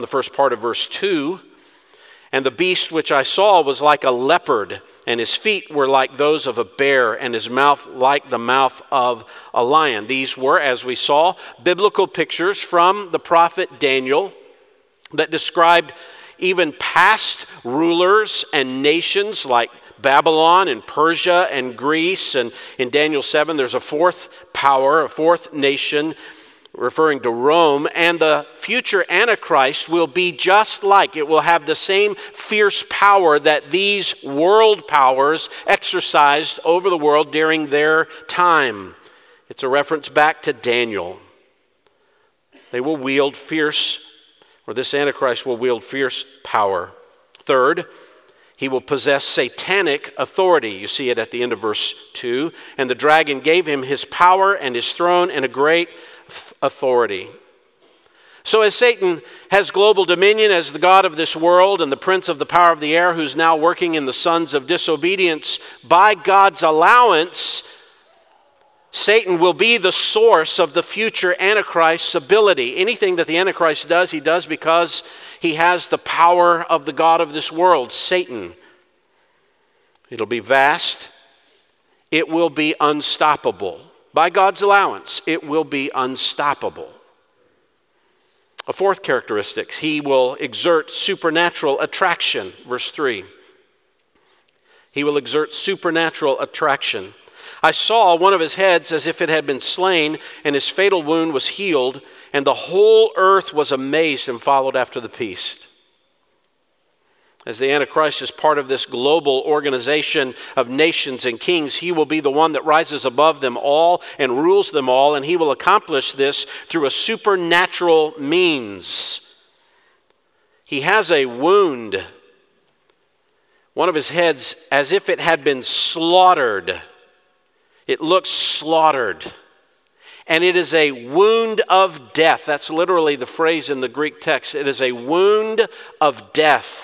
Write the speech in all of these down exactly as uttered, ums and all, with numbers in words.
the first part of verse two. And the beast which I saw was like a leopard, and his feet were like those of a bear, and his mouth like the mouth of a lion. These were, as we saw, biblical pictures from the prophet Daniel that described even past rulers and nations like Babylon and Persia and Greece. And in Daniel seven, there's a fourth power, a fourth nation, referring to Rome, and the future Antichrist will be just like, it will have the same fierce power that these world powers exercised over the world during their time. It's a reference back to Daniel. They will wield fierce, or this Antichrist will wield fierce power. Third, he will possess satanic authority. You see it at the end of verse two. And the dragon gave him his power and his throne and a great authority. So as Satan has global dominion as the god of this world and the prince of the power of the air, who's now working in the sons of disobedience, by God's allowance, Satan will be the source of the future Antichrist's ability. Anything that the Antichrist does, he does because he has the power of the god of this world, Satan. It'll be vast. It will be unstoppable. By God's allowance, it will be unstoppable. A fourth characteristic, he will exert supernatural attraction. Verse three. He will exert supernatural attraction. I saw one of his heads as if it had been slain, and his fatal wound was healed, and the whole earth was amazed and followed after the beast. As the Antichrist is part of this global organization of nations and kings, he will be the one that rises above them all and rules them all, and he will accomplish this through a supernatural means. He has a wound, one of his heads, as if it had been slaughtered. It looks slaughtered. And it is a wound of death. That's literally the phrase in the Greek text. It is a wound of death.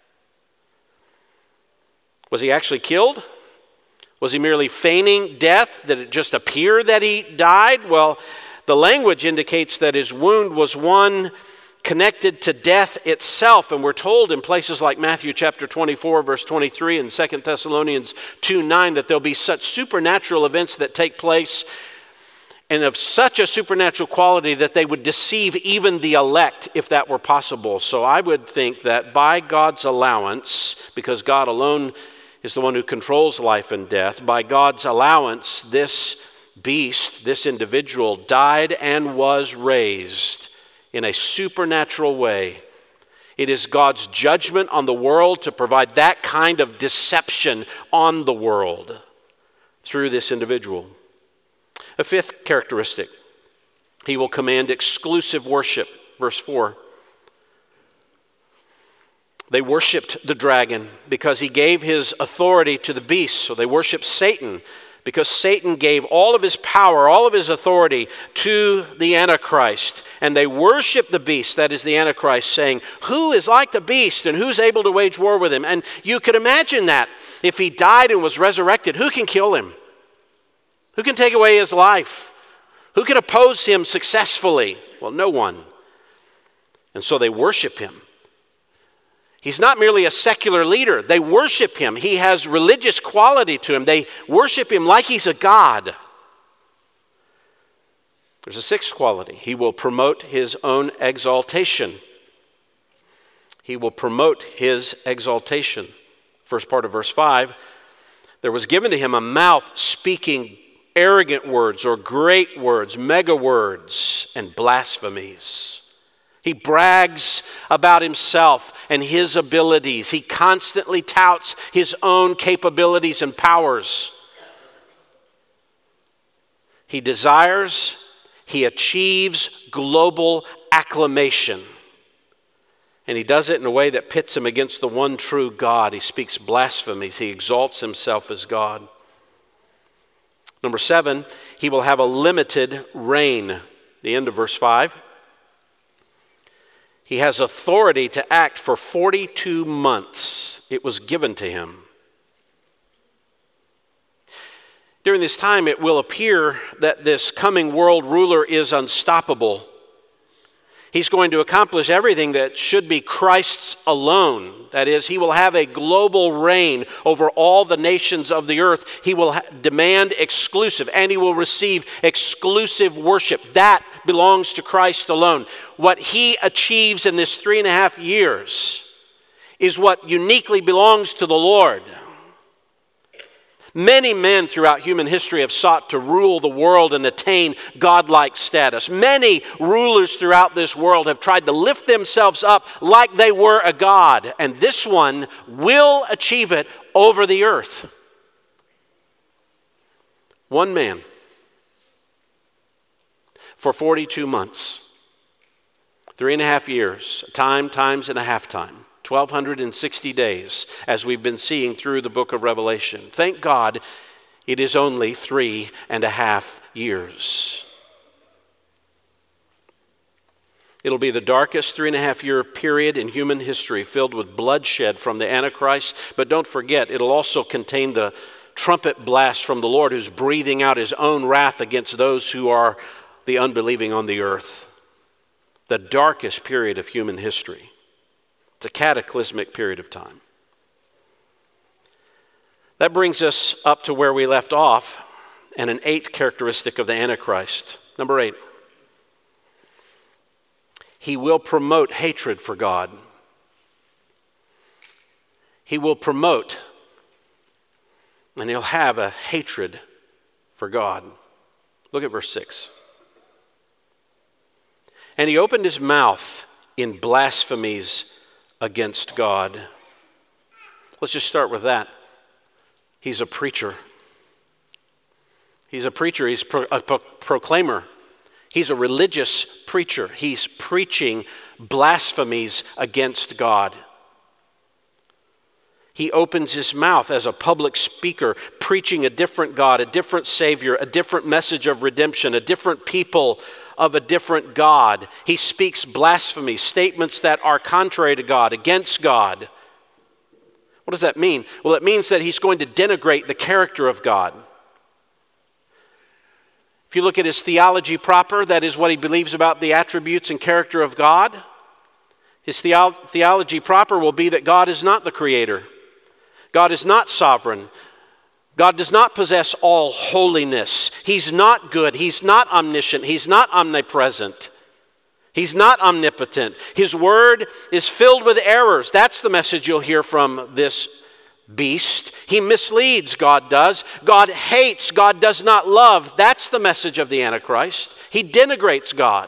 Was he actually killed? Was he merely feigning death? Did it just appear that he died? Well, the language indicates that his wound was one connected to death itself. And we're told in places like Matthew chapter twenty-four, verse twenty-three, and Second Thessalonians two nine that there'll be such supernatural events that take place and of such a supernatural quality that they would deceive even the elect if that were possible. So I would think that by God's allowance, because God alone is the one who controls life and death, by God's allowance, this beast, this individual, died and was raised in a supernatural way. It is God's judgment on the world to provide that kind of deception on the world through this individual. A fifth characteristic, he will command exclusive worship. Verse four. They worshiped the dragon because he gave his authority to the beast. So they worshiped Satan because Satan gave all of his power, all of his authority to the Antichrist. And they worshiped the beast, that is the Antichrist, saying, who is like the beast and who's able to wage war with him? And you could imagine that. If he died and was resurrected, who can kill him? Who can take away his life? Who can oppose him successfully? Well, no one. And so they worship him. He's not merely a secular leader. They worship him. He has religious quality to him. They worship him like he's a god. There's a sixth quality. He will promote his own exaltation. He will promote his exaltation. First part of verse five, there was given to him a mouth speaking arrogant words or great words, mega words, and blasphemies. He brags about himself and his abilities. He constantly touts his own capabilities and powers. He desires, he achieves global acclamation. And he does it in a way that pits him against the one true God. He speaks blasphemies. He exalts himself as God. Number seven, he will have a limited reign. The end of verse five. He has authority to act for forty-two months. It was given to him. During this time, it will appear that this coming world ruler is unstoppable. He's going to accomplish everything that should be Christ's alone. That is, he will have a global reign over all the nations of the earth. He will ha- demand exclusive, and he will receive exclusive worship. That belongs to Christ alone. What he achieves in this three and a half years is what uniquely belongs to the Lord. Many men throughout human history have sought to rule the world and attain godlike status. Many rulers throughout this world have tried to lift themselves up like they were a god, and this one will achieve it over the earth. One man for forty-two months, three and a half years, time, times, and a half time. twelve sixty days, as we've been seeing through the book of Revelation. Thank God it is only three and a half years. It'll be the darkest three and a half year period in human history, filled with bloodshed from the Antichrist. But don't forget, it'll also contain the trumpet blast from the Lord, who's breathing out his own wrath against those who are the unbelieving on the earth. The darkest period of human history. It's a cataclysmic period of time. That brings us up to where we left off, and an eighth characteristic of the Antichrist. Number eight. He will promote hatred for God. He will promote, and he'll have a hatred for God. Look at verse six. And he opened his mouth in blasphemies against God. Let's just start with that. He's a preacher. He's a preacher. He's pro- a pro- proclaimer. He's a religious preacher. He's preaching blasphemies against God. He opens his mouth as a public speaker, preaching a different God, a different Savior, a different message of redemption, a different people of a different God. He speaks blasphemy, statements that are contrary to God, against God. What does that mean? Well, it means that he's going to denigrate the character of God. If you look at his theology proper, that is what he believes about the attributes and character of God. His theo- theology proper will be that God is not the creator. God is not sovereign. God does not possess all holiness. He's not good. He's not omniscient. He's not omnipresent. He's not omnipotent. His word is filled with errors. That's the message you'll hear from this beast. He misleads, God does. God hates. God does not love. That's the message of the Antichrist. He denigrates God.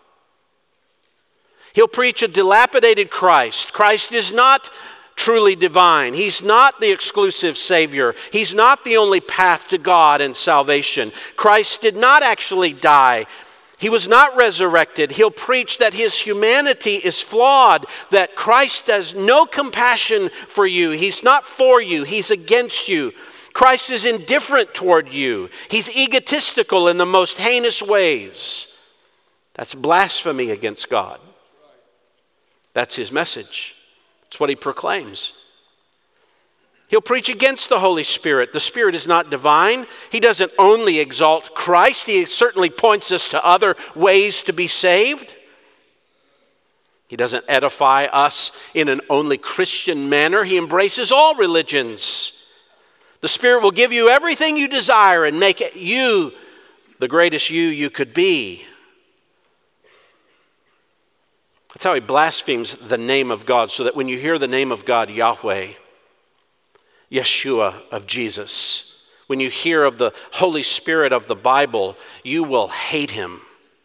He'll preach a dilapidated Christ. Christ is not truly divine. He's not the exclusive Savior. He's not the only path to God and salvation. Christ did not actually die. He was not resurrected. He'll preach that his humanity is flawed, that Christ has no compassion for you. He's not for you. He's against you. Christ is indifferent toward you. He's egotistical in the most heinous ways. That's blasphemy against God. That's his message. It's what he proclaims. He'll preach against the Holy Spirit. The Spirit is not divine. He doesn't only exalt Christ. He certainly points us to other ways to be saved. He doesn't edify us in an only Christian manner. He embraces all religions. The Spirit will give you everything you desire and make it you the greatest you you could be. That's how he blasphemes the name of God, so that when you hear the name of God, Yahweh, Yeshua of Jesus, when you hear of the Holy Spirit of the Bible, you will hate him.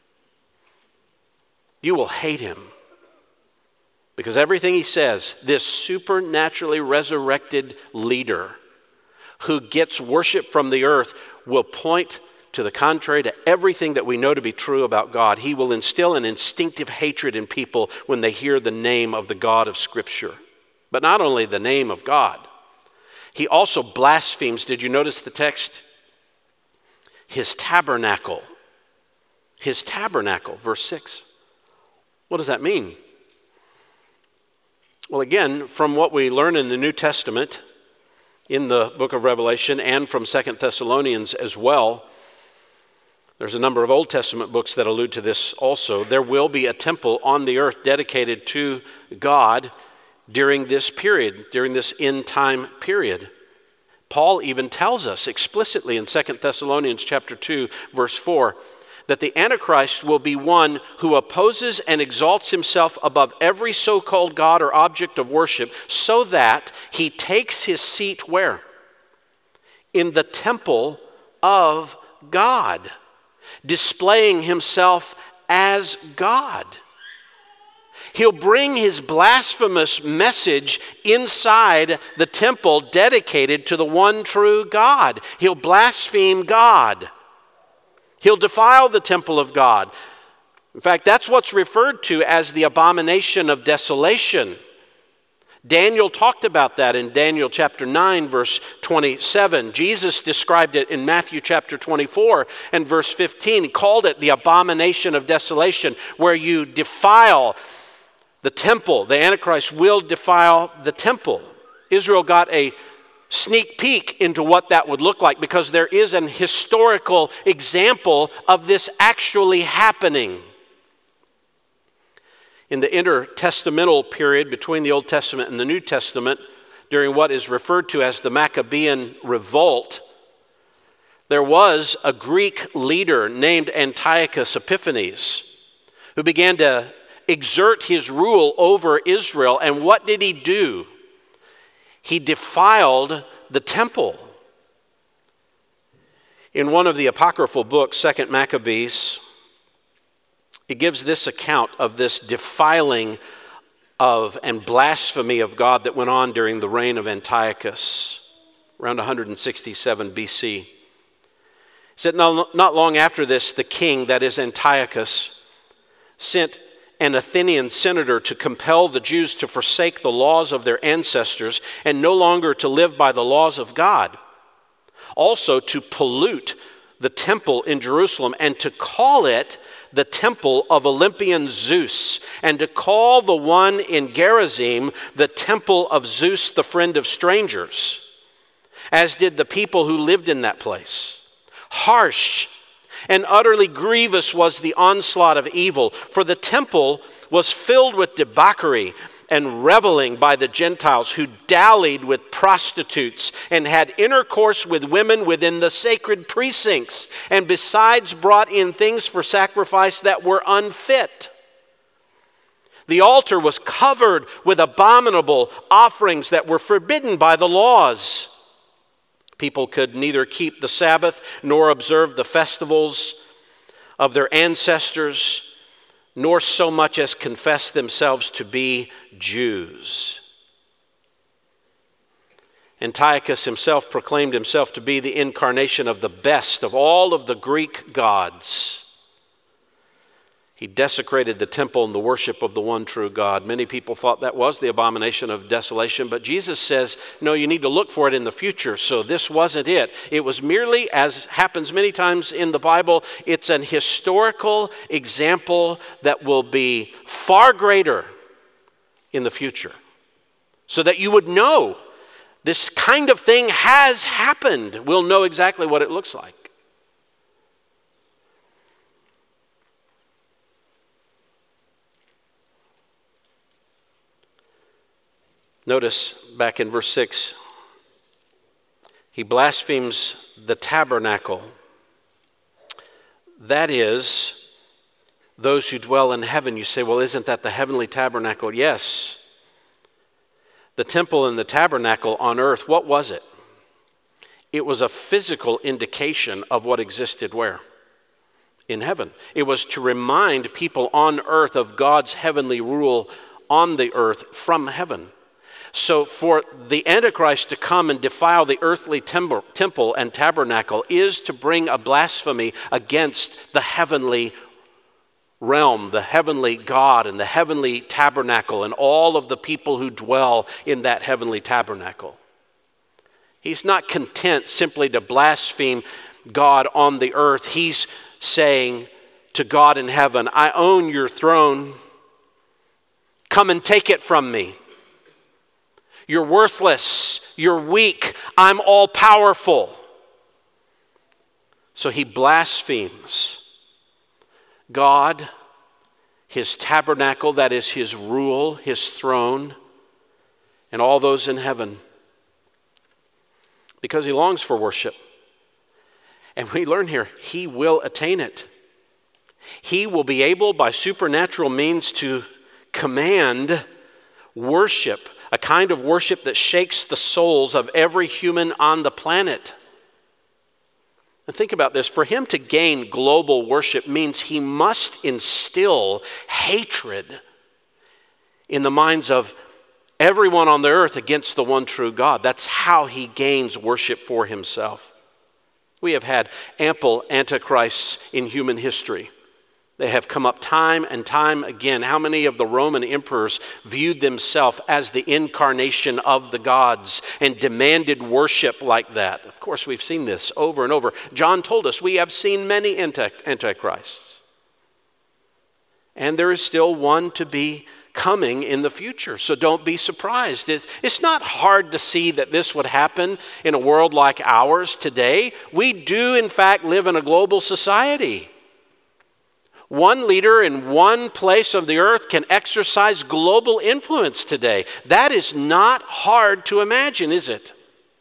You will hate him. Because everything he says, this supernaturally resurrected leader who gets worship from the earth will point to the contrary to everything that we know to be true about God. He will instill an instinctive hatred in people when they hear the name of the God of Scripture. But not only the name of God, he also blasphemes, did you notice the text? His tabernacle. His tabernacle, verse six. What does that mean? Well, again, from what we learn in the New Testament, in the book of Revelation, and from Second Thessalonians as well, There's a number of Old Testament books that allude to this also. There will be a temple on the earth dedicated to God during this period, during this end time period. Paul even tells us explicitly in Second Thessalonians chapter two, verse four, that the Antichrist will be one who opposes and exalts himself above every so-called God or object of worship, so that he takes his seat where? In the temple of God, displaying himself as God. He'll bring his blasphemous message inside the temple dedicated to the one true God. He'll blaspheme God. He'll defile the temple of God. In fact, that's what's referred to as the abomination of desolation. Daniel talked about that in Daniel chapter nine, verse twenty-seven. Jesus described it in Matthew chapter twenty-four and verse fifteen. He called it the abomination of desolation, where you defile the temple. The Antichrist will defile the temple. Israel got a sneak peek into what that would look like because there is an historical example of this actually happening. In the intertestamental period between the Old Testament and the New Testament, during what is referred to as the Maccabean Revolt, there was a Greek leader named Antiochus Epiphanes who began to exert his rule over Israel. And what did he do? He defiled the temple. In one of the apocryphal books, Second Maccabees, it gives this account of this defiling of and blasphemy of God that went on during the reign of Antiochus, around one hundred sixty-seven B C. It said not long after this, the king, that is Antiochus, sent an Athenian senator to compel the Jews to forsake the laws of their ancestors and no longer to live by the laws of God. Also to pollute the temple in Jerusalem and to call it the temple of Olympian Zeus, and to call the one in Gerizim the temple of Zeus, the friend of strangers, as did the people who lived in that place. Harsh and utterly grievous was the onslaught of evil, for the temple was filled with debauchery and reveling by the Gentiles who dallied with prostitutes and had intercourse with women within the sacred precincts, and besides brought in things for sacrifice that were unfit. The altar was covered with abominable offerings that were forbidden by the laws. People could neither keep the Sabbath nor observe the festivals of their ancestors, nor so much as confess themselves to be Jews. Antiochus himself proclaimed himself to be the incarnation of the best of all of the Greek gods. He desecrated the temple and the worship of the one true God. Many people thought that was the abomination of desolation, but Jesus says, no, you need to look for it in the future. So this wasn't it. It was merely, as happens many times in the Bible, it's an historical example that will be far greater in the future, so that you would know this kind of thing has happened. We'll know exactly what it looks like. Notice back in verse six, he blasphemes the tabernacle. That is, those who dwell in heaven. You say, well, isn't that the heavenly tabernacle? Yes. The temple and the tabernacle on earth, what was it? It was a physical indication of what existed where? In heaven. It was to remind people on earth of God's heavenly rule on the earth from heaven. So for the Antichrist to come and defile the earthly temple and tabernacle is to bring a blasphemy against the heavenly realm, the heavenly God and the heavenly tabernacle and all of the people who dwell in that heavenly tabernacle. He's not content simply to blaspheme God on the earth. He's saying to God in heaven, I own your throne. Come and take it from me. You're worthless. You're weak. I'm all powerful. So he blasphemes God, his tabernacle, that is his rule, his throne, and all those in heaven, because he longs for worship. And we learn here, he will attain it. He will be able by supernatural means to command worship, a kind of worship that shakes the souls of every human on the planet. And think about this. For him to gain global worship means he must instill hatred in the minds of everyone on the earth against the one true God. That's how he gains worship for himself. We have had ample antichrists in human history. They have come up time and time again. How many of the Roman emperors viewed themselves as the incarnation of the gods and demanded worship like that? Of course, we've seen this over and over. John told us we have seen many anti- antichrists. And there is still one to be coming in the future, so don't be surprised. It's, it's not hard to see that this would happen in a world like ours today. We do, in fact, live in a global society. One leader in one place of the earth can exercise global influence today. That is not hard to imagine, is it?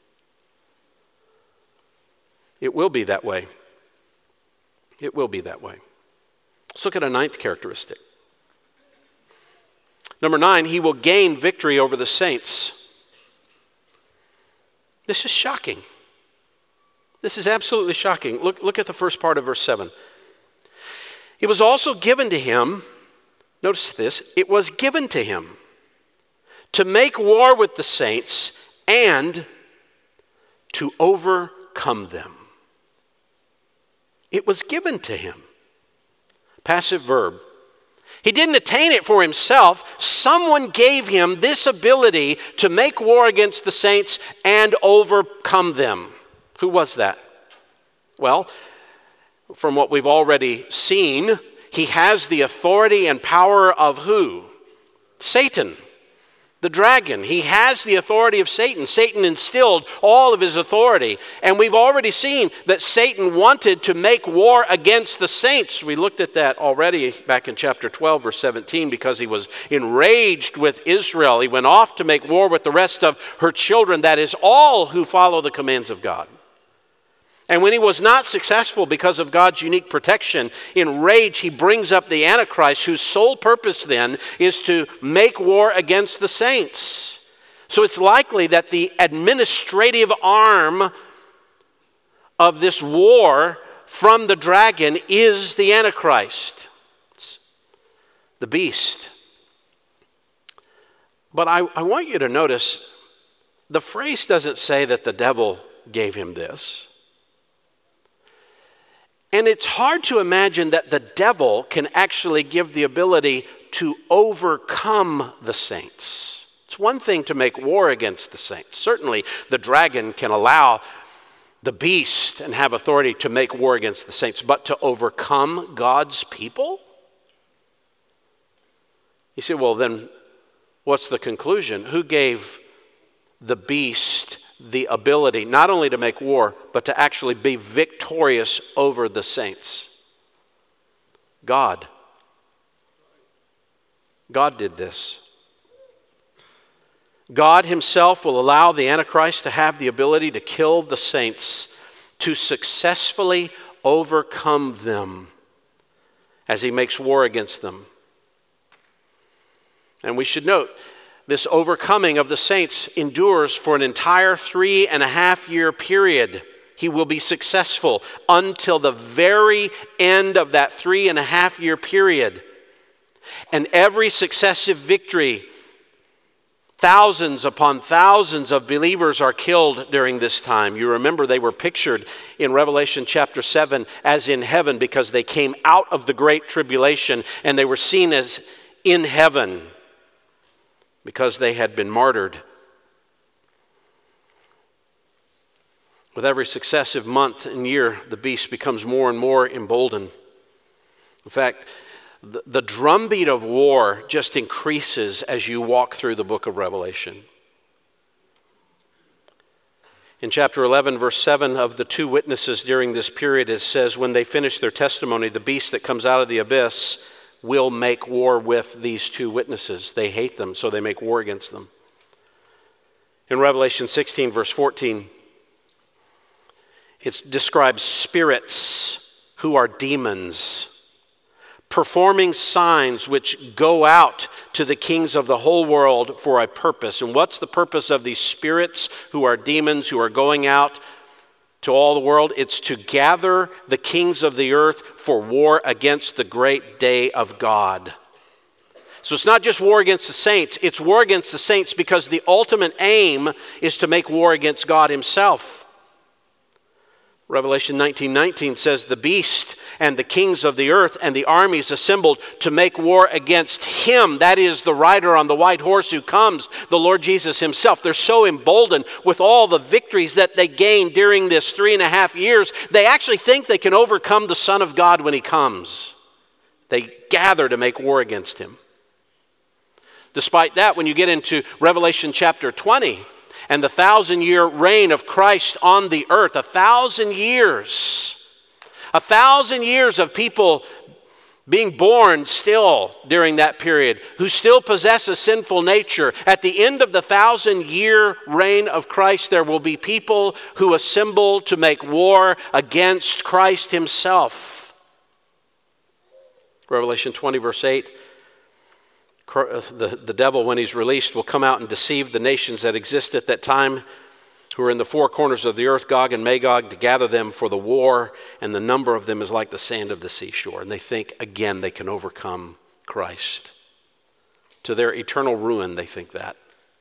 It will be that way. It will be that way. Let's look at a ninth characteristic. Number nine, he will gain victory over the saints. This is shocking. This is absolutely shocking. Look, look at the first part of verse seven. It was also given to him, notice this, it was given to him to make war with the saints and to overcome them. It was given to him. Passive verb. He didn't attain it for himself. Someone gave him this ability to make war against the saints and overcome them. Who was that? Well, from what we've already seen, he has the authority and power of who? Satan, the dragon. He has the authority of Satan. Satan instilled all of his authority. And we've already seen that Satan wanted to make war against the saints. We looked at that already back in chapter twelve, verse seventeen, because he was enraged with Israel. He went off to make war with the rest of her children, that is, all who follow the commands of God. And when he was not successful because of God's unique protection, in rage he brings up the Antichrist, whose sole purpose then is to make war against the saints. So it's likely that the administrative arm of this war from the dragon is the Antichrist. It's the beast. But I, I want you to notice, the phrase doesn't say that the devil gave him this. And it's hard to imagine that the devil can actually give the ability to overcome the saints. It's one thing to make war against the saints. Certainly, the dragon can allow the beast and have authority to make war against the saints, but to overcome God's people? You say, well, then what's the conclusion? Who gave the beast the ability not only to make war, but to actually be victorious over the saints? God. God did this. God himself will allow the Antichrist to have the ability to kill the saints, to successfully overcome them as he makes war against them. And we should note, this overcoming of the saints endures for an entire three and a half year period. He will be successful until the very end of that three and a half year period. And every successive victory, thousands upon thousands of believers are killed during this time. You remember they were pictured in Revelation chapter seven as in heaven because they came out of the great tribulation and they were seen as in heaven, because they had been martyred. With every successive month and year, the beast becomes more and more emboldened. In fact, the, the drumbeat of war just increases as you walk through the book of Revelation. In chapter eleven, verse seven, of the two witnesses during this period, it says, when they finish their testimony, the beast that comes out of the abyss will make war with these two witnesses. They hate them, so they make war against them. In Revelation sixteen, verse fourteen, it describes spirits who are demons, performing signs which go out to the kings of the whole world for a purpose. And what's the purpose of these spirits who are demons, who are going out to all the world? It's to gather the kings of the earth for war against the great day of God. So it's not just war against the saints, it's war against the saints because the ultimate aim is to make war against God himself. Revelation nineteen nineteen says, the beast and the kings of the earth and the armies assembled to make war against him. That is the rider on the white horse who comes, the Lord Jesus himself. They're so emboldened with all the victories that they gained during this three and a half years. They actually think they can overcome the Son of God when he comes. They gather to make war against him. Despite that, when you get into Revelation chapter twenty, and the thousand-year reign of Christ on the earth, a thousand years, a thousand years of people being born still during that period, who still possess a sinful nature. At the end of the thousand-year reign of Christ, there will be people who assemble to make war against Christ himself. Revelation twenty, verse eight, The, the devil, when he's released, will come out and deceive the nations that exist at that time, who are in the four corners of the earth, Gog and Magog, to gather them for the war, and the number of them is like the sand of the seashore. And they think, again, they can overcome Christ. To their eternal ruin, they think that.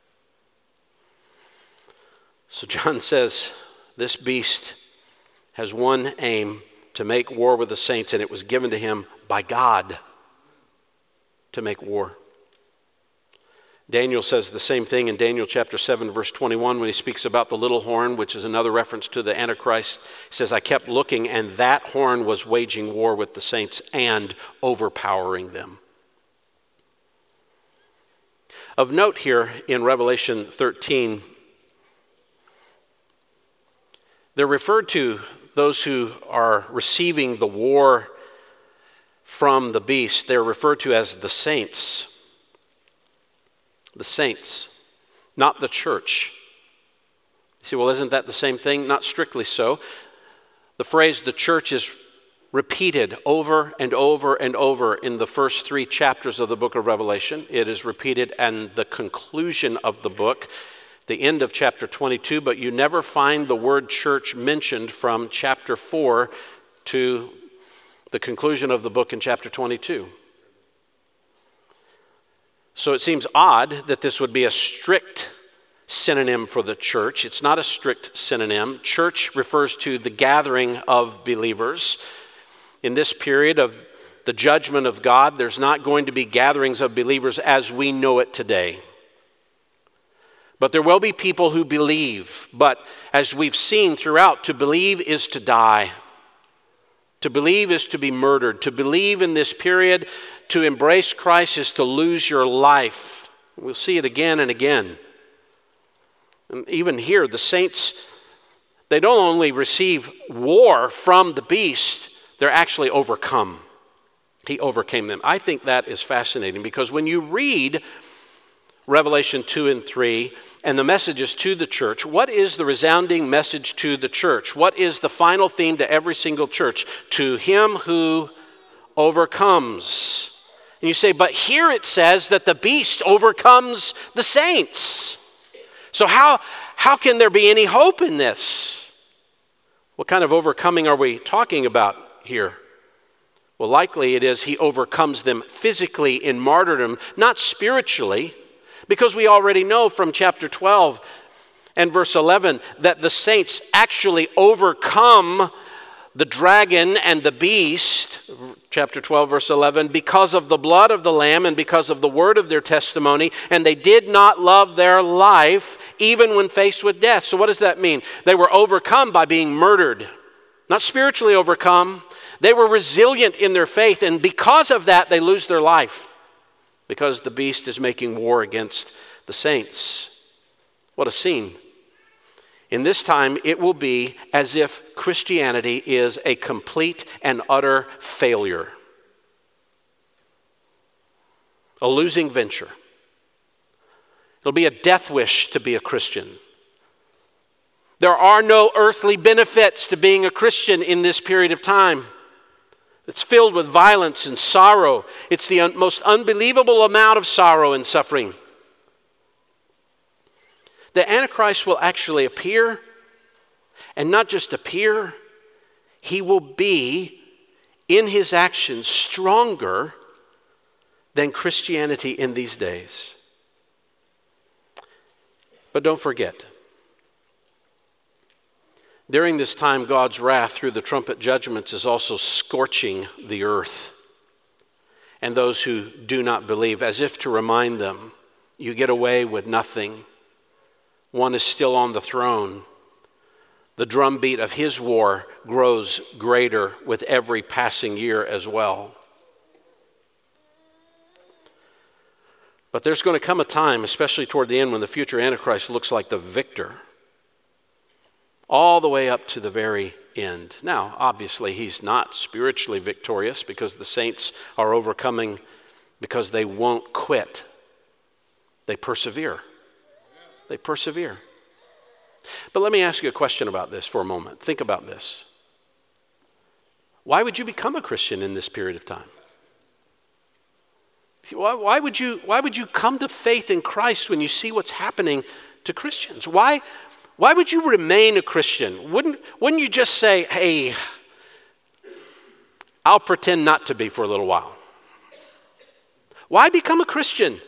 So John says, this beast has one aim, to make war with the saints, and it was given to him by God to make war. Daniel says the same thing in Daniel chapter seven, verse twenty-one, when he speaks about the little horn, which is another reference to the Antichrist. He says, I kept looking, and that horn was waging war with the saints and overpowering them. Of note here in Revelation thirteen, they're referred to, those who are receiving the war from the beast, they're referred to as the saints. The saints, not the church. You say, well, isn't that the same thing? Not strictly so. The phrase the church is repeated over and over and over in the first three chapters of the book of Revelation. It is repeated at the conclusion of the book, the end of chapter twenty-two, but you never find the word church mentioned from chapter four to the conclusion of the book in chapter twenty-two. So it seems odd that this would be a strict synonym for the church. It's not a strict synonym. Church refers to the gathering of believers. In this period of the judgment of God, there's not going to be gatherings of believers as we know it today. But there will be people who believe. But as we've seen throughout, to believe is to die. To believe is to be murdered. To believe in this period, to embrace Christ, is to lose your life. We'll see it again and again. And even here, the saints, they don't only receive war from the beast, they're actually overcome. He overcame them. I think that is fascinating because when you read Revelation two and three and the messages to the church, what is the resounding message to the church? What is the final theme to every single church? To him who overcomes. And you say, but here it says that the beast overcomes the saints. So how, how can there be any hope in this? What kind of overcoming are we talking about here? Well, likely it is he overcomes them physically in martyrdom, not spiritually. Because we already know from chapter twelve and verse eleven that the saints actually overcome the dragon and the beast, chapter twelve, verse eleven, because of the blood of the Lamb and because of the word of their testimony, and they did not love their life even when faced with death. So what does that mean? They were overcome by being murdered, not spiritually overcome. They were resilient in their faith, and because of that, they lose their life. Because the beast is making war against the saints. What a scene. In this time, it will be as if Christianity is a complete and utter failure, a losing venture. It'll be a death wish to be a Christian. There are no earthly benefits to being a Christian in this period of time. It's filled with violence and sorrow. It's the un- most unbelievable amount of sorrow and suffering. The Antichrist will actually appear, and not just appear, he will be, in his actions, stronger than Christianity in these days. But don't forget, during this time, God's wrath through the trumpet judgments is also scorching the earth and those who do not believe, as if to remind them, you get away with nothing. One is still on the throne. The drumbeat of his war grows greater with every passing year as well. But there's going to come a time, especially toward the end, when the future Antichrist looks like the victor, all the way up to the very end. Now, obviously, he's not spiritually victorious because the saints are overcoming because they won't quit. They persevere. They persevere. But let me ask you a question about this for a moment. Think about this. Why would you become a Christian in this period of time? Why, why would you, why would you come to faith in Christ when you see what's happening to Christians? Why, why would you remain a Christian? Wouldn't, wouldn't you just say, hey, I'll pretend not to be for a little while? Why become a Christian?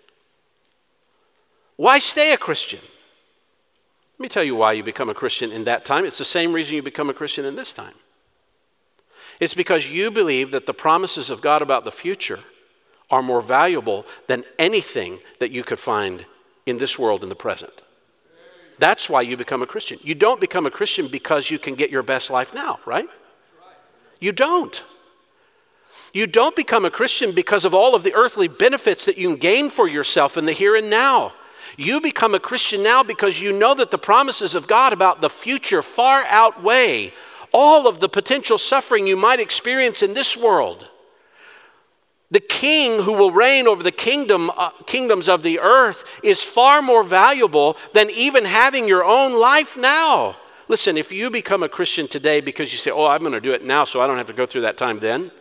Why stay a Christian? Let me tell you why you become a Christian in that time. It's the same reason you become a Christian in this time. It's because you believe that the promises of God about the future are more valuable than anything that you could find in this world in the present. That's why you become a Christian. You don't become a Christian because you can get your best life now, right? You don't. You don't become a Christian because of all of the earthly benefits that you can gain for yourself in the here and now. You become a Christian now because you know that the promises of God about the future far outweigh all of the potential suffering you might experience in this world. The king who will reign over the kingdom, uh, kingdoms of the earth is far more valuable than even having your own life now. Listen, if you become a Christian today because you say, oh, I'm going to do it now so I don't have to go through that time then.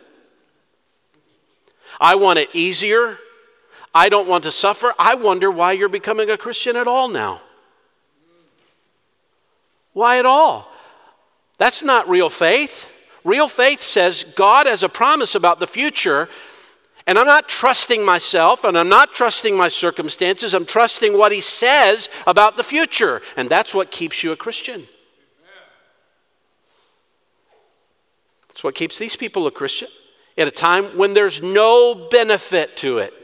I want it easier. I don't want to suffer. I wonder why you're becoming a Christian at all now. Why at all? That's not real faith. Real faith says God has a promise about the future, and I'm not trusting myself, and I'm not trusting my circumstances. I'm trusting what he says about the future, and that's what keeps you a Christian. That's what keeps these people a Christian at a time when there's no benefit to it.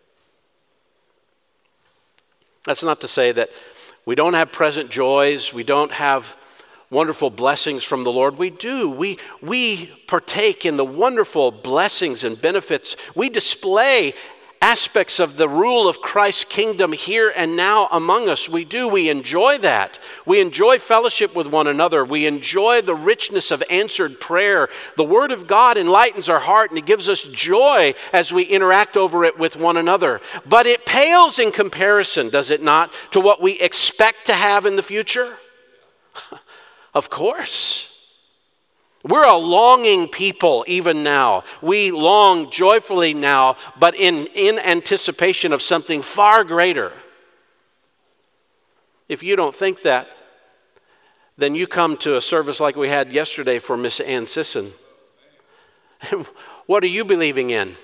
That's not to say that we don't have present joys, we don't have wonderful blessings from the Lord. We do. We, we partake in the wonderful blessings and benefits. We display aspects of the rule of Christ's kingdom here and now among us. We do. We enjoy that. We enjoy fellowship with one another. We enjoy the richness of answered prayer. The Word of God enlightens our heart and it gives us joy as we interact over it with one another. But it pales in comparison, does it not, to what we expect to have in the future? Of course. We're a longing people even now. We long joyfully now, but in, in anticipation of something far greater. If you don't think that, then you come to a service like we had yesterday for Miss Ann Sisson. What are you believing in?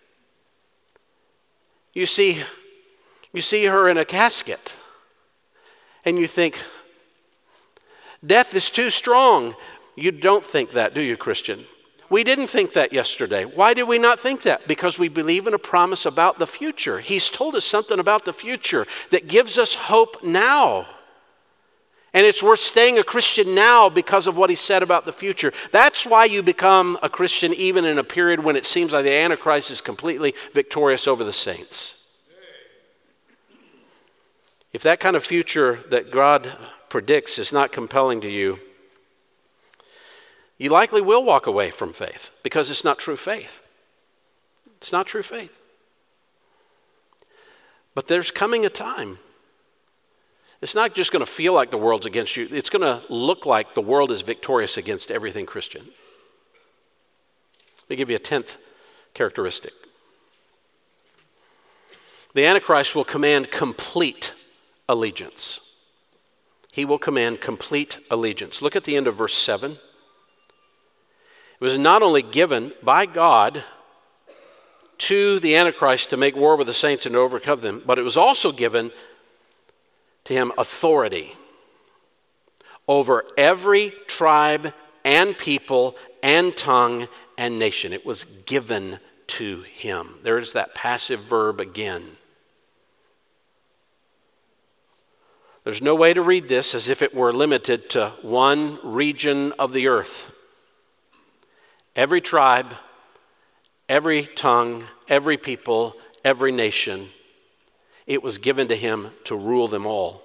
You see, you see her in a casket, and you think, death is too strong. You don't think that, do you, Christian? We didn't think that yesterday. Why did we not think that? Because we believe in a promise about the future. He's told us something about the future that gives us hope now. And it's worth staying a Christian now because of what he said about the future. That's why you become a Christian even in a period when it seems like the Antichrist is completely victorious over the saints. If that kind of future that God predicts is not compelling to you, you likely will walk away from faith because it's not true faith. It's not true faith. But there's coming a time. It's not just going to feel like the world's against you. It's going to look like the world is victorious against everything Christian. Let me give you a tenth characteristic. The Antichrist will command complete allegiance. He will command complete allegiance. Look at the end of verse seven. It was not only given by God to the Antichrist to make war with the saints and to overcome them, but it was also given to him authority over every tribe and people and tongue and nation. It was given to him. There's that passive verb again. There's no way to read this as if it were limited to one region of the earth. Every tribe, every tongue, every people, every nation, it was given to him to rule them all.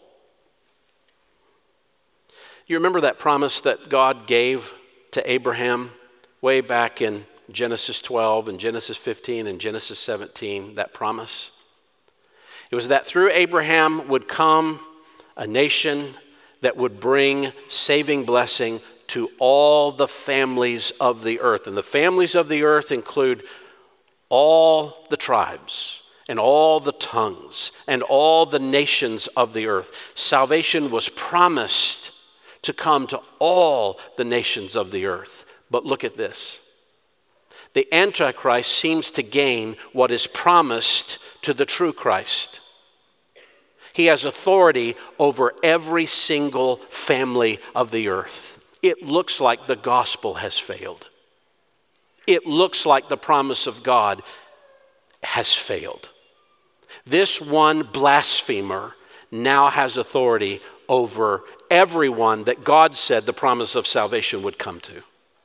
You remember that promise that God gave to Abraham way back in Genesis twelve and Genesis fifteen and Genesis seventeen, that promise? It was that through Abraham would come a nation that would bring saving blessing to all the families of the earth. And the families of the earth include all the tribes and all the tongues and all the nations of the earth. Salvation was promised to come to all the nations of the earth. But look at this. The Antichrist seems to gain what is promised to the true Christ. He has authority over every single family of the earth. It looks like the gospel has failed. It looks like the promise of God has failed. This one blasphemer now has authority over everyone that God said the promise of salvation would come to.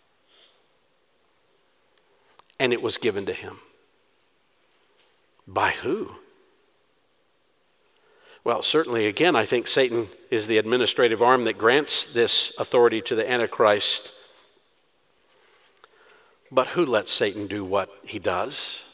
And it was given to him. By who? Well, certainly, again, I think Satan is the administrative arm that grants this authority to the Antichrist. But who lets Satan do what he does?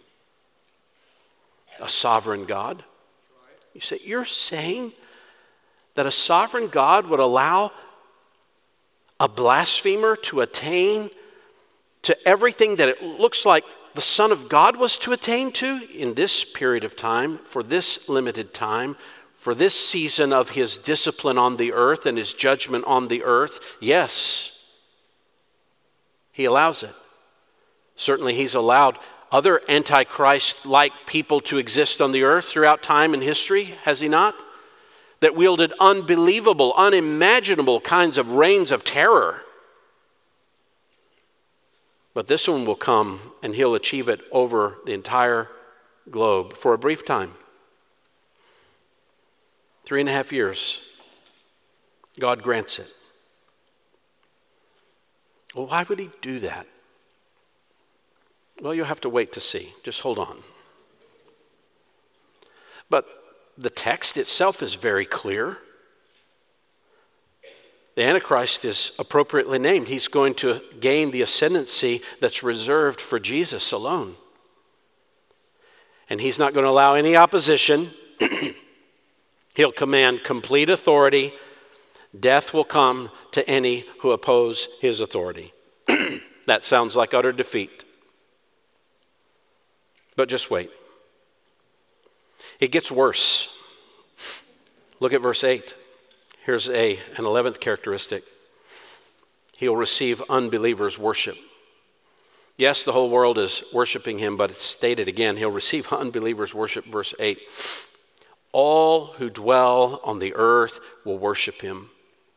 A sovereign God. You say, you're saying that a sovereign God would allow a blasphemer to attain to everything that it looks like the Son of God was to attain to in this period of time, for this limited time, for this season of his discipline on the earth and his judgment on the earth? Yes, he allows it. Certainly he's allowed other Antichrist-like people to exist on the earth throughout time and history, has he not? That wielded unbelievable, unimaginable kinds of reigns of terror. But this one will come and he'll achieve it over the entire globe for a brief time. Three and a half years. God grants it. Well, why would he do that? Well, you'll have to wait to see. Just hold on. But the text itself is very clear. The Antichrist is appropriately named. He's going to gain the ascendancy that's reserved for Jesus alone. And he's not going to allow any opposition. He'll command complete authority. Death will come to any who oppose his authority. That sounds like utter defeat. But just wait. It gets worse. Look at verse eight. Here's a, an eleventh characteristic. He'll receive unbelievers' worship. Yes, the whole world is worshiping him, but it's stated again, he'll receive unbelievers' worship, verse eight. All who dwell on the earth will worship him.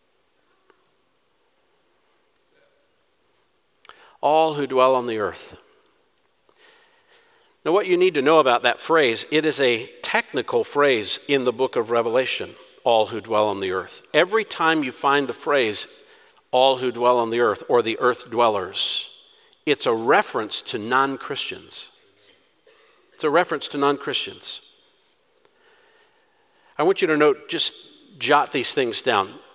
All who dwell on the earth. Now, what you need to know about that phrase, it is a technical phrase in the book of Revelation. All who dwell on the earth. Every time you find the phrase, all who dwell on the earth, or the earth dwellers, it's a reference to non-Christians. It's a reference to non-Christians. I want you to note, just jot these things down.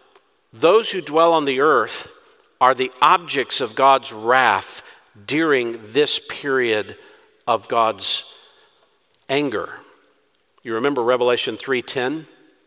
those who dwell on the earth are the objects of God's wrath during this period of God's anger. You remember Revelation three ten?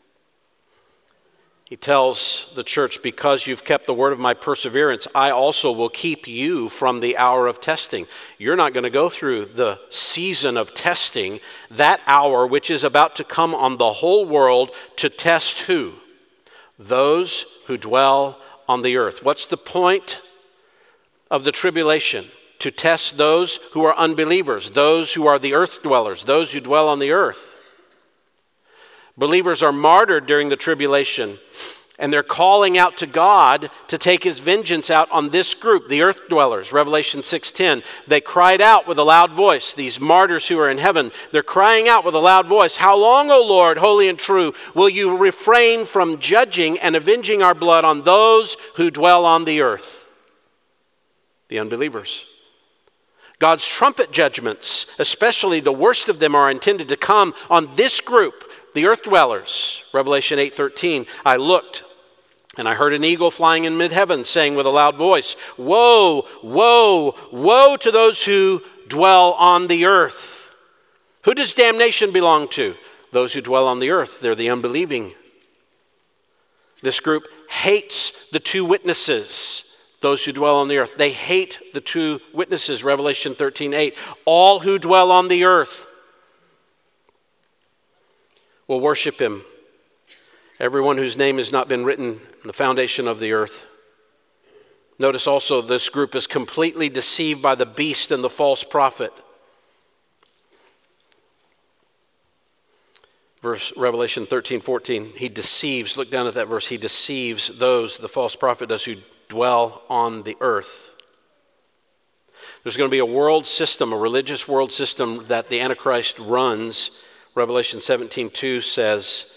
He tells the church, because you've kept the word of my perseverance, I also will keep you from the hour of testing. You're not going to go through the season of testing, that hour which is about to come on the whole world to test who? Those who dwell on the earth. What's the point of the tribulation? To test those who are unbelievers, those who are the earth dwellers, those who dwell on the earth. Believers are martyred during the tribulation, and they're calling out to God to take his vengeance out on this group, the earth dwellers. Revelation six ten. They cried out with a loud voice, these martyrs who are in heaven, they're crying out with a loud voice, how long, O Lord, holy and true, will you refrain from judging and avenging our blood on those who dwell on the earth? The unbelievers. God's trumpet judgments, especially the worst of them, are intended to come on this group, the earth dwellers. Revelation eight thirteen, I looked, and I heard an eagle flying in mid-heaven, saying with a loud voice, woe, woe, woe to those who dwell on the earth. Who does damnation belong to? Those who dwell on the earth. They're the unbelieving. This group hates the two witnesses. Those who dwell on the earth. They hate the two witnesses, Revelation thirteen eight. All who dwell on the earth will worship him. Everyone whose name has not been written in the foundation of the earth. Notice also this group is completely deceived by the beast and the false prophet. Verse Revelation thirteen fourteen, he deceives, look down at that verse, he deceives those, the false prophet does, who dwell on the earth. There's going to be a world system, a religious world system that the Antichrist runs. Revelation seventeen two says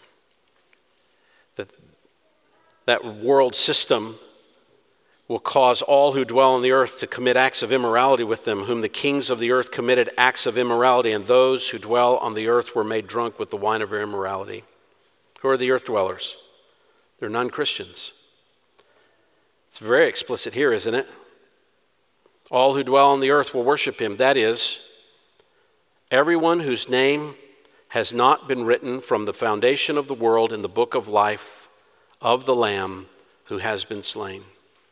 that that world system will cause all who dwell on the earth to commit acts of immorality with them, whom the kings of the earth committed acts of immorality, and those who dwell on the earth were made drunk with the wine of their immorality. Who are the earth dwellers? They're non-Christians. It's very explicit here, isn't it? All who dwell on the earth will worship him. That is, everyone whose name has not been written from the foundation of the world in the book of life of the Lamb who has been slain.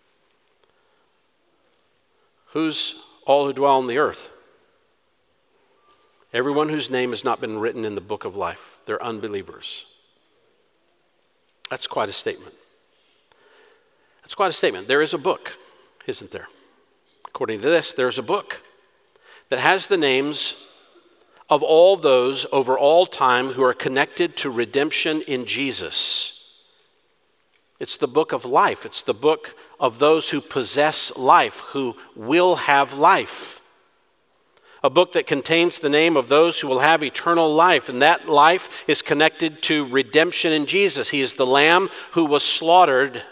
Who's all who dwell on the earth? Everyone whose name has not been written in the book of life. They're unbelievers. That's quite a statement. That's quite a statement. There is a book, isn't there? According to this, there's a book that has the names of all those over all time who are connected to redemption in Jesus. It's the book of life. It's the book of those who possess life, who will have life. A book that contains the name of those who will have eternal life, and that life is connected to redemption in Jesus. He is the Lamb who was slaughtered.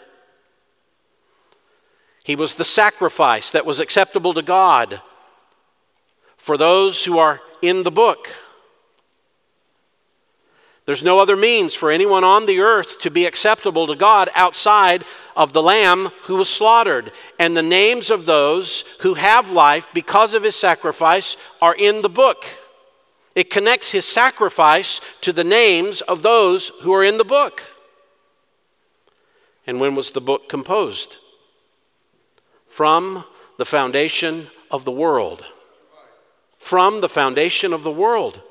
He was the sacrifice that was acceptable to God for those who are in the book. There's no other means for anyone on the earth to be acceptable to God outside of the Lamb who was slaughtered. And the names of those who have life because of his sacrifice are in the book. It connects his sacrifice to the names of those who are in the book. And when was the book composed? From the foundation of the world. From the foundation of the world.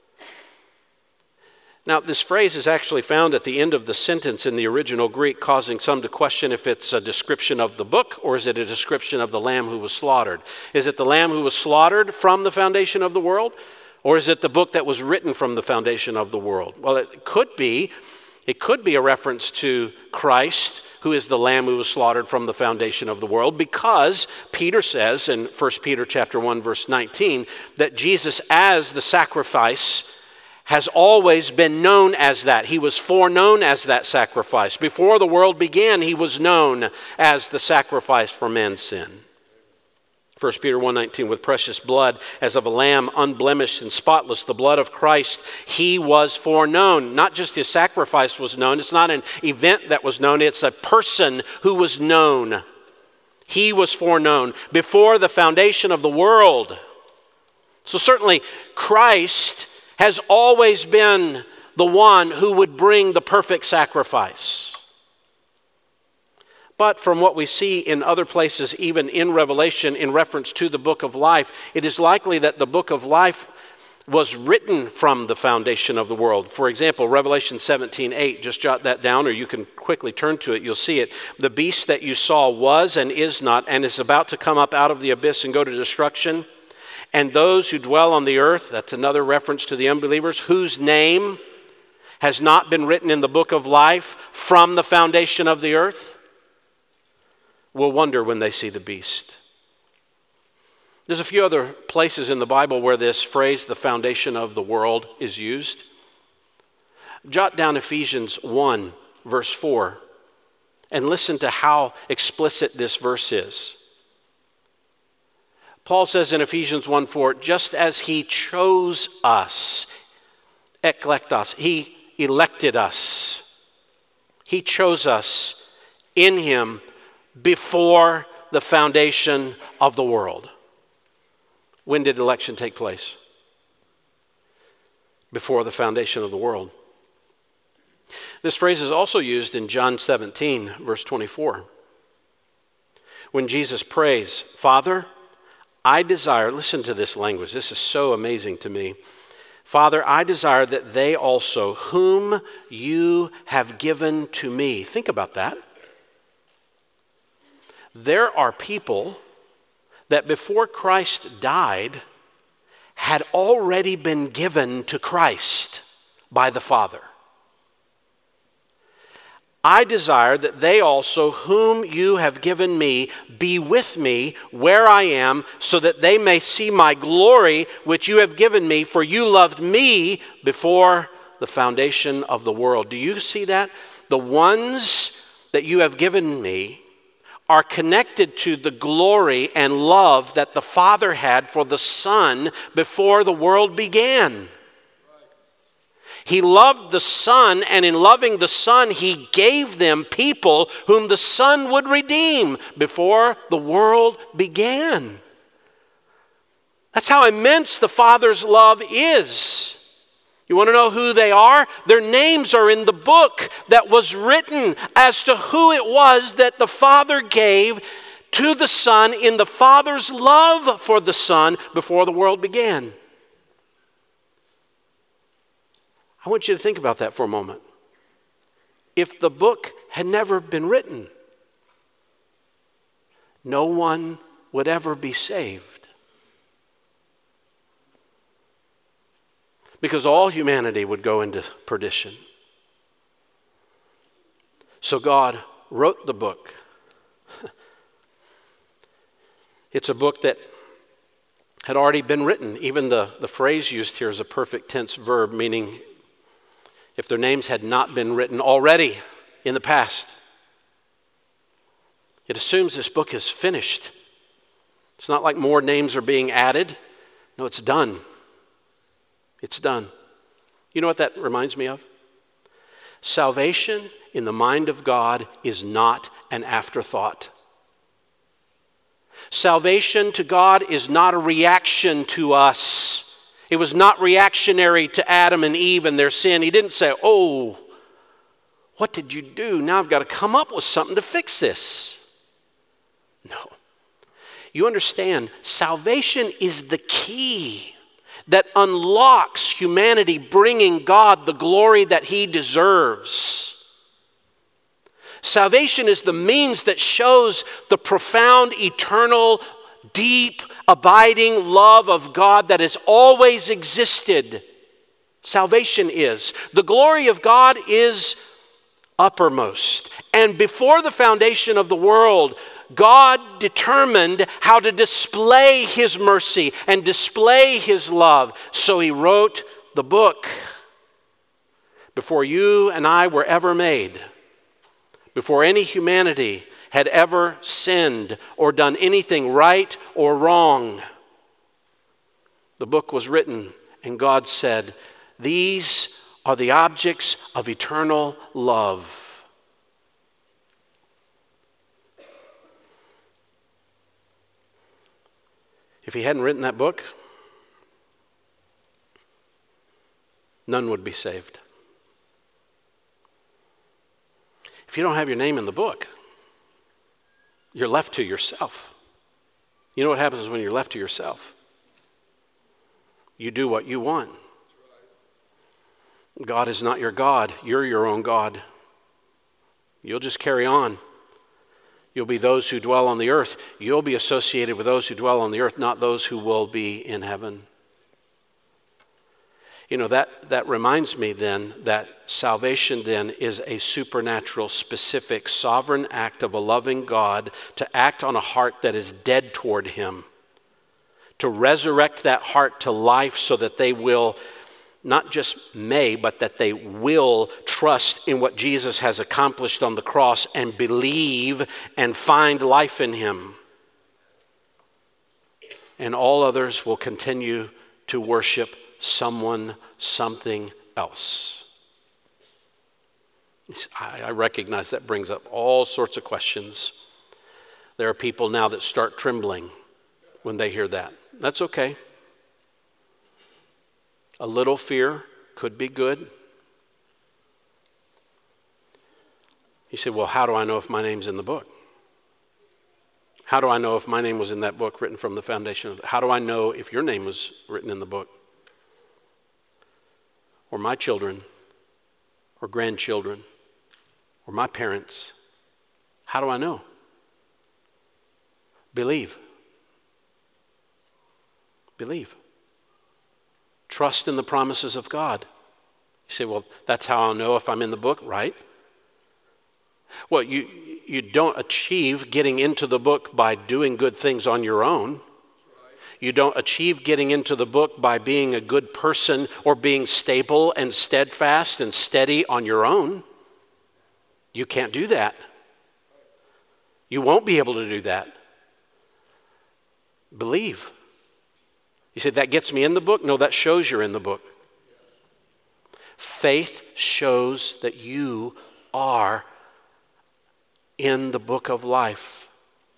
Now, this phrase is actually found at the end of the sentence in the original Greek, causing some to question if it's a description of the book or is it a description of the Lamb who was slaughtered. Is it the Lamb who was slaughtered from the foundation of the world, or is it the book that was written from the foundation of the world? Well, it could be. It could be a reference to Christ, who is the Lamb who was slaughtered from the foundation of the world, because Peter says in First Peter chapter one, verse nineteen, that Jesus as the sacrifice has always been known as that. He was foreknown as that sacrifice. Before the world began, he was known as the sacrifice for man's sin. First Peter one nineteen, with precious blood as of a lamb, unblemished and spotless, the blood of Christ, he was foreknown. Not just his sacrifice was known. It's not an event that was known. It's a person who was known. He was foreknown before the foundation of the world. So certainly Christ has always been the one who would bring the perfect sacrifice. But from what we see in other places, even in Revelation, in reference to the book of life, it is likely that the book of life was written from the foundation of the world. For example, Revelation seventeen eight, just jot that down, or you can quickly turn to it, you'll see it. The beast that you saw was and is not, and is about to come up out of the abyss and go to destruction. And those who dwell on the earth, that's another reference to the unbelievers, whose name has not been written in the book of life from the foundation of the earth, will wonder when they see the beast. There's a few other places in the Bible where this phrase, the foundation of the world, is used. Jot down Ephesians one, verse four, and listen to how explicit this verse is. Paul says in Ephesians one four, just as he chose us, eklektos, he elected us. He chose us in him before the foundation of the world. When did election take place? Before the foundation of the world. This phrase is also used in John seventeen, verse twenty-four. When Jesus prays, Father, I desire, listen to this language, this is so amazing to me. Father, I desire that they also, whom you have given to me. Think about that. There are people that before Christ died had already been given to Christ by the Father. I desire that they also, whom you have given me, be with me where I am, so that they may see my glory which you have given me, for you loved me before the foundation of the world. Do you see that? The ones that you have given me are connected to the glory and love that the Father had for the Son before the world began. He loved the Son, and in loving the Son, he gave them people whom the Son would redeem before the world began. That's how immense the Father's love is. You want to know who they are? Their names are in the book that was written as to who it was that the Father gave to the Son in the Father's love for the Son before the world began. I want you to think about that for a moment. If the book had never been written, no one would ever be saved. Because all humanity would go into perdition. So God wrote the book. It's a book that had already been written. Even the, the phrase used here is a perfect tense verb, meaning if their names had not been written already in the past. It assumes this book is finished. It's not like more names are being added. No, it's done. It's done. You know what that reminds me of? Salvation in the mind of God is not an afterthought. Salvation to God is not a reaction to us. It was not reactionary to Adam and Eve and their sin. He didn't say, oh, what did you do? Now I've got to come up with something to fix this. No. You understand, salvation is the key that unlocks humanity, bringing God the glory that he deserves. Salvation is the means that shows the profound, eternal, deep, abiding love of God that has always existed. Salvation is. The glory of God is uppermost. And before the foundation of the world, God determined how to display his mercy and display his love. So he wrote the book before you and I were ever made, before any humanity had ever sinned or done anything right or wrong. The book was written, and God said, these are the objects of eternal love. If he hadn't written that book, none would be saved. If you don't have your name in the book, you're left to yourself. You know what happens when you're left to yourself? You do what you want. God is not your God. You're your own God. You'll just carry on. You'll be those who dwell on the earth. You'll be associated with those who dwell on the earth, not those who will be in heaven. You know, that, that reminds me then that salvation then is a supernatural, specific, sovereign act of a loving God to act on a heart that is dead toward him, to resurrect that heart to life so that they will, not just may, but that they will trust in what Jesus has accomplished on the cross and believe and find life in him. And all others will continue to worship someone, something else. I recognize that brings up all sorts of questions. There are people now that start trembling when they hear that. That's okay. A little fear could be good. You say, well, how do I know if my name's in the book? How do I know if my name was in that book written from the foundation of, how do I know if your name was written in the book? Or my children, or grandchildren, or my parents? How do I know? Believe. Believe. Trust in the promises of God. You say, well, that's how I'll know if I'm in the book, right? Well, you, you don't achieve getting into the book by doing good things on your own. You don't achieve getting into the book by being a good person or being stable and steadfast and steady on your own. You can't do that. You won't be able to do that. Believe. You say, that gets me in the book? No, that shows you're in the book. Faith shows that you are in the book of life.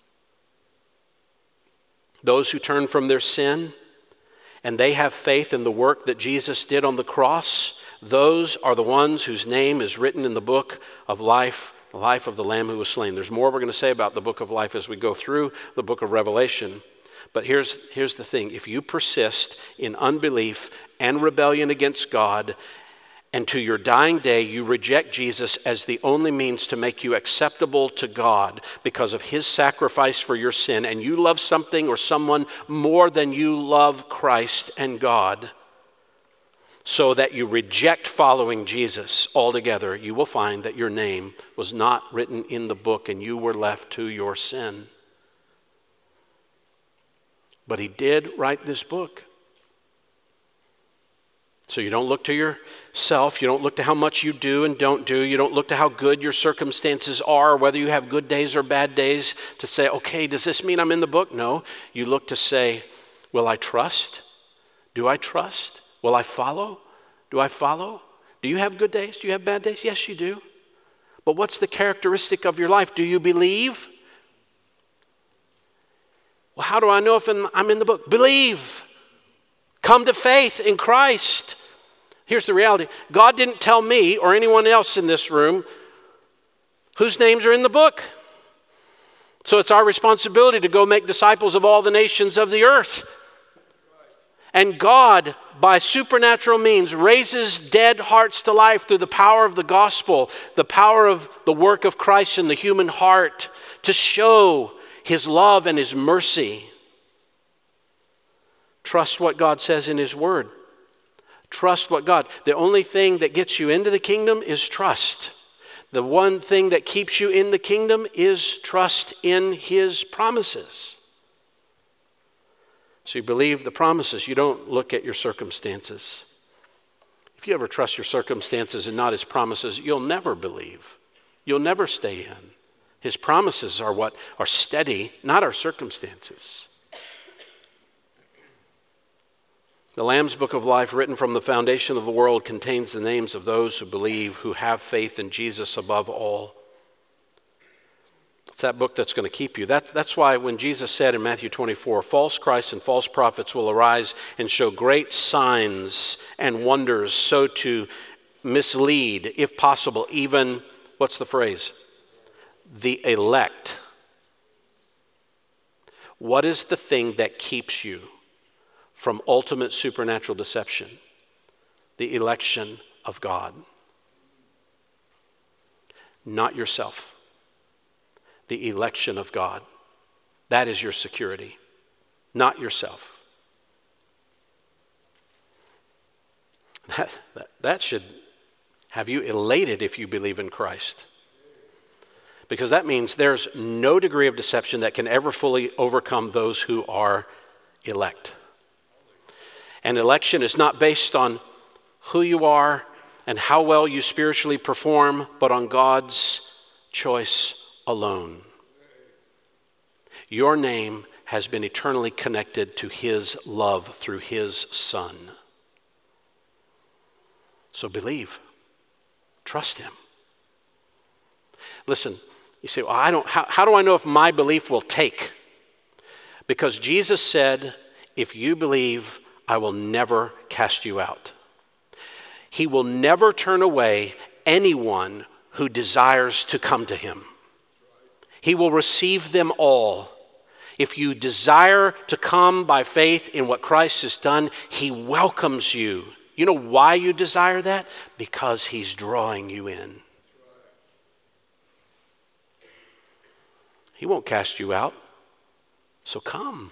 Those who turn from their sin and they have faith in the work that Jesus did on the cross, those are the ones whose name is written in the book of life, the life of the Lamb who was slain. There's more we're going to say about the book of life as we go through the book of Revelation. But here's, here's the thing. If you persist in unbelief and rebellion against God, and to your dying day you reject Jesus as the only means to make you acceptable to God because of his sacrifice for your sin, and you love something or someone more than you love Christ and God, so that you reject following Jesus altogether, you will find that your name was not written in the book and you were left to your sin. But he did write this book. So you don't look to yourself. You don't look to how much you do and don't do. You don't look to how good your circumstances are, whether you have good days or bad days, to say, okay, does this mean I'm in the book? No. You look to say, will I trust? Do I trust? Will I follow? Do I follow? Do you have good days? Do you have bad days? Yes, you do. But what's the characteristic of your life? Do you believe? Well, how do I know if I'm in the book? Believe. Come to faith in Christ. Here's the reality. God didn't tell me or anyone else in this room whose names are in the book. So it's our responsibility to go make disciples of all the nations of the earth. And God, by supernatural means, raises dead hearts to life through the power of the gospel, the power of the work of Christ in the human heart, to show his love and his mercy. Trust what God says in his word. Trust what God. The only thing that gets you into the kingdom is trust. The one thing that keeps you in the kingdom is trust in his promises. So you believe the promises. You don't look at your circumstances. If you ever trust your circumstances and not his promises, you'll never believe. You'll never stay in. His promises are what are steady, not our circumstances. The Lamb's Book of Life, written from the foundation of the world, contains the names of those who believe, who have faith in Jesus above all. It's that book that's going to keep you. That, that's why when Jesus said in Matthew twenty-four, false Christs and false prophets will arise and show great signs and wonders, so to mislead, if possible, even, what's the phrase? The elect. What is the thing that keeps you from ultimate supernatural deception? The election of God. Not yourself. The election of God. That is your security. Not yourself. That, that, that should have you elated if you believe in Christ. Because that means there's no degree of deception that can ever fully overcome those who are elect. And election is not based on who you are and how well you spiritually perform, but on God's choice alone. Your name has been eternally connected to His love through His Son. So believe. Trust Him. Listen, you say, well, I don't, how, how do I know if my belief will take? Because Jesus said, if you believe, I will never cast you out. He will never turn away anyone who desires to come to Him. He will receive them all. If you desire to come by faith in what Christ has done, He welcomes you. You know why you desire that? Because He's drawing you in. He won't cast you out. So come.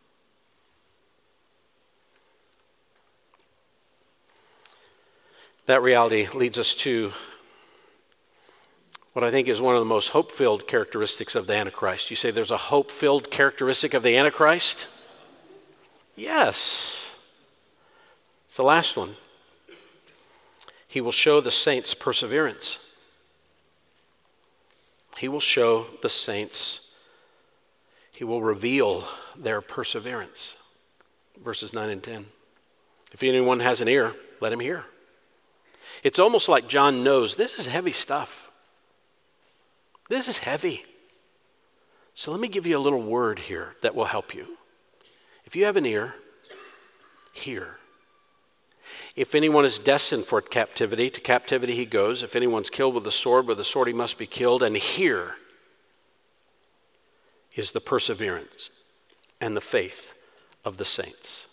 That reality leads us to what I think is one of the most hope-filled characteristics of the Antichrist. You say there's a hope-filled characteristic of the Antichrist? Yes. It's the last one. He will show the saints perseverance. He will show the saints, He will reveal their perseverance. Verses nine and ten. If anyone has an ear, let him hear. It's almost like John knows this is heavy stuff. This is heavy. So let me give you a little word here that will help you. If you have an ear, hear. If anyone is destined for captivity, to captivity he goes. If anyone's killed with the sword, with the sword he must be killed. And here is the perseverance and the faith of the saints.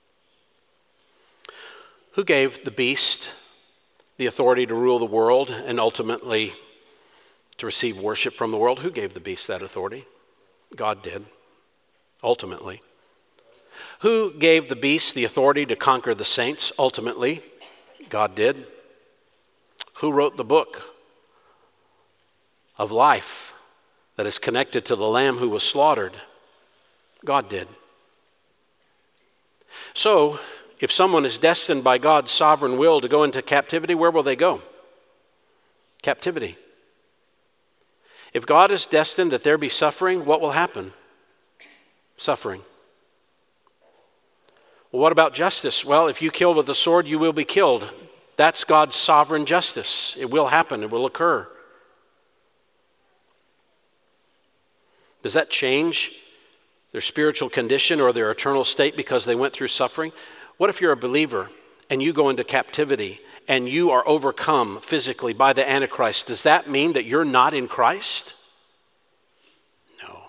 Who gave the beast the authority to rule the world and ultimately to receive worship from the world? Who gave the beast that authority? God did, ultimately. Who gave the beast the authority to conquer the saints? Ultimately, God did. Who wrote the book of life that is connected to the Lamb who was slaughtered? God did. So, if someone is destined by God's sovereign will to go into captivity, where will they go? Captivity. If God is destined that there be suffering, what will happen? Suffering. Well, what about justice? Well, if you kill with the sword, you will be killed. That's God's sovereign justice. It will happen. It will occur. Does that change their spiritual condition or their eternal state because they went through suffering? What if you're a believer and you go into captivity and you are overcome physically by the Antichrist? Does that mean that you're not in Christ? No.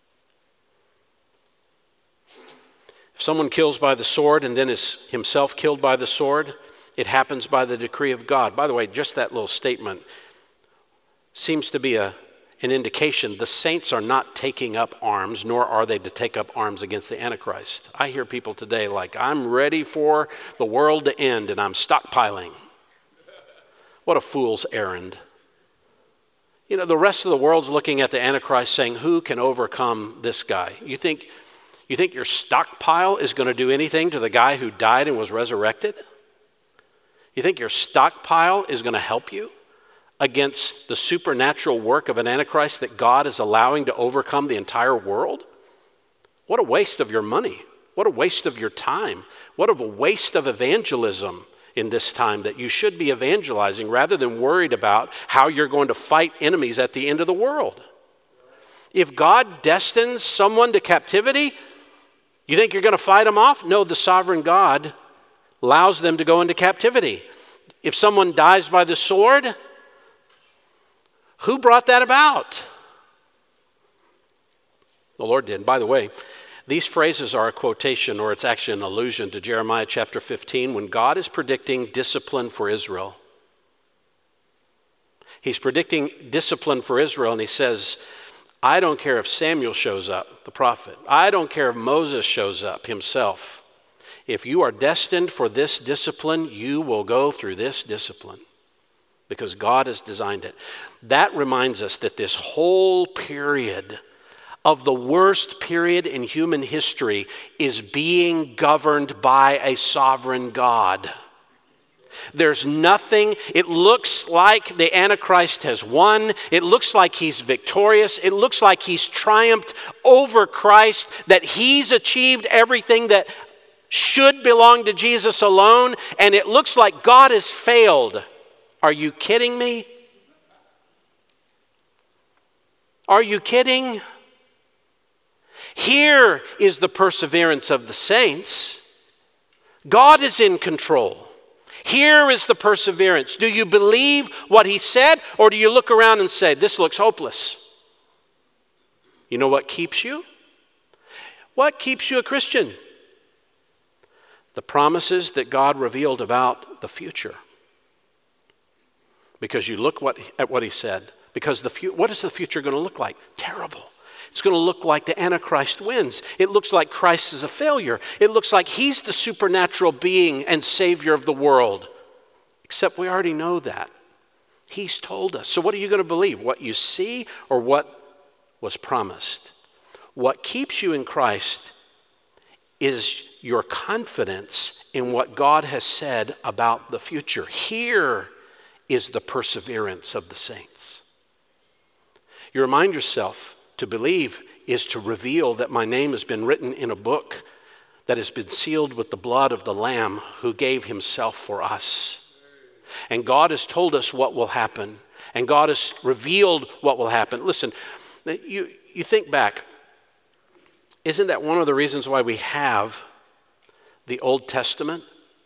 If someone kills by the sword and then is himself killed by the sword, it happens by the decree of God. By the way, just that little statement seems to be a an indication the saints are not taking up arms, nor are they to take up arms against the Antichrist. I hear people today like, I'm ready for the world to end and I'm stockpiling. What a fool's errand. You know, the rest of the world's looking at the Antichrist saying, who can overcome this guy? You think, you think your stockpile is going to do anything to the guy who died and was resurrected? You think your stockpile is going to help you? against the supernatural work of an Antichrist that God is allowing to overcome the entire world? What a waste of your money. What a waste of your time. What a waste of evangelism in this time, that you should be evangelizing rather than worried about how you're going to fight enemies at the end of the world. If God destines someone to captivity, you think you're going to fight them off? No, the sovereign God allows them to go into captivity. If someone dies by the sword, who brought that about? The Lord did. By the way, these phrases are a quotation, or it's actually an allusion to Jeremiah chapter fifteen, when God is predicting discipline for Israel. He's predicting discipline for Israel, and he says, I don't care if Samuel shows up, the prophet. I don't care if Moses shows up himself. If you are destined for this discipline, you will go through this discipline because God has designed it. That reminds us that this whole period of the worst period in human history is being governed by a sovereign God. There's nothing, it looks like the Antichrist has won. It looks like he's victorious. It looks like he's triumphed over Christ, that he's achieved everything that should belong to Jesus alone, and it looks like God has failed. Are you kidding me? Are you kidding? Here is the perseverance of the saints. God is in control. Here is the perseverance. Do you believe what he said, or do you look around and say, this looks hopeless? You know what keeps you? What keeps you a Christian? The promises that God revealed about the future. Because you look what, at what he said. Because the fu- what is the future going to look like? Terrible. It's going to look like the Antichrist wins. It looks like Christ is a failure. It looks like he's the supernatural being and Savior of the world. Except we already know that. He's told us. So what are you going to believe? What you see or what was promised? What keeps you in Christ is your confidence in what God has said about the future. Here is the perseverance of the saints. You remind yourself, to believe is to reveal that my name has been written in a book that has been sealed with the blood of the Lamb who gave himself for us. And God has told us what will happen. And God has revealed what will happen. Listen, you, you think back. Isn't that one of the reasons why we have the Old Testament?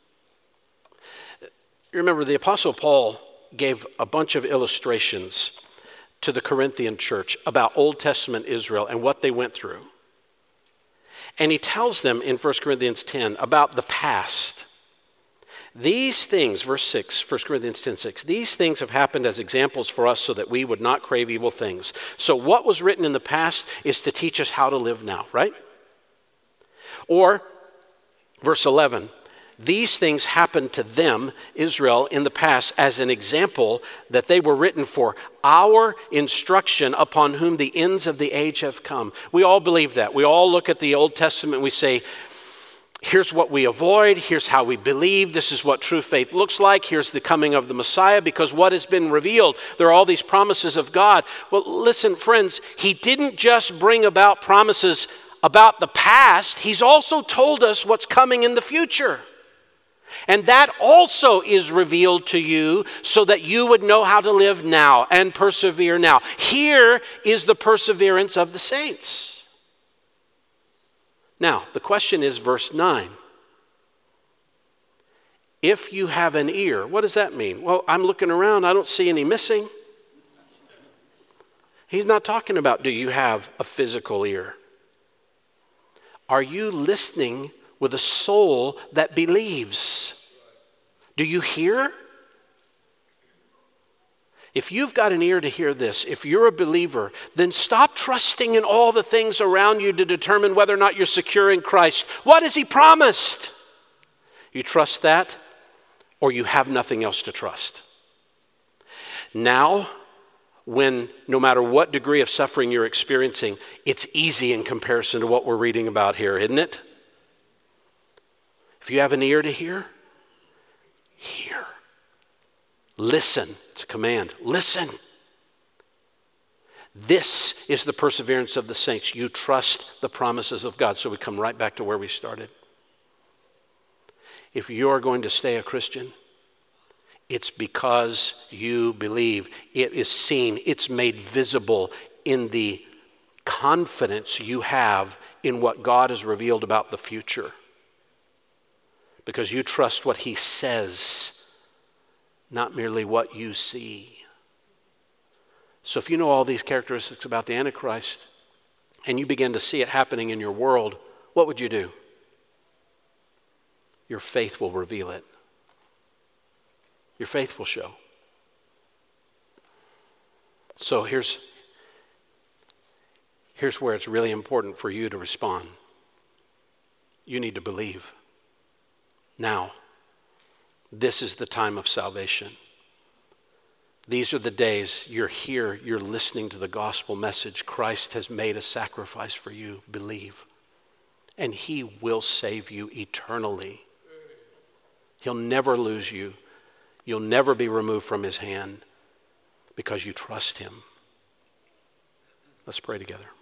You remember the Apostle Paul gave a bunch of illustrations to the Corinthian church about Old Testament Israel and what they went through. And he tells them in First Corinthians ten about the past. These things, verse six, First Corinthians ten six, these things have happened as examples for us so that we would not crave evil things. So what was written in the past is to teach us how to live now, right? Or verse eleven, these things happened to them, Israel, in the past as an example that they were written for our instruction upon whom the ends of the age have come. We all believe that. We all look at the Old Testament and we say, here's what we avoid, here's how we believe, this is what true faith looks like, here's the coming of the Messiah, because what has been revealed, there are all these promises of God. Well, listen, friends, he didn't just bring about promises about the past, he's also told us what's coming in the future. And that also is revealed to you so that you would know how to live now and persevere now. Here is the perseverance of the saints. Now, the question is verse nine. If you have an ear, what does that mean? Well, I'm looking around, I don't see any missing. He's not talking about do you have a physical ear. Are you listening with a soul that believes? Do you hear? If you've got an ear to hear this, if you're a believer, then stop trusting in all the things around you to determine whether or not you're secure in Christ. What has he promised? You trust that, or you have nothing else to trust. Now, when no matter what degree of suffering you're experiencing, it's easy in comparison to what we're reading about here, isn't it? If you have an ear to hear, hear. Listen. It's a command. Listen. This is the perseverance of the saints. You trust the promises of God. So we come right back to where we started. If you're going to stay a Christian, it's because you believe. It is seen. It's made visible in the confidence you have in what God has revealed about the future. Because you trust what he says, not merely what you see. So if you know all these characteristics about the Antichrist and you begin to see it happening in your world, what would you do? Your faith will reveal it. Your faith will show. So here's, here's where it's really important for you to respond. You need to believe. Now, this is the time of salvation. These are the days you're here, you're listening to the gospel message. Christ has made a sacrifice for you. Believe. And he will save you eternally. He'll never lose you. You'll never be removed from his hand because you trust him. Let's pray together.